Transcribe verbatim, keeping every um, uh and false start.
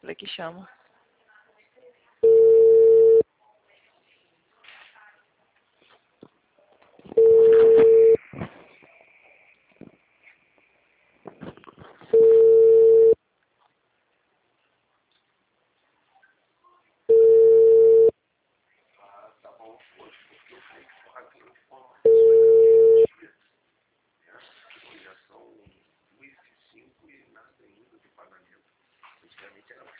Vai que chama. Já são duas e cinco e nada ainda de pagamento. Antigamente era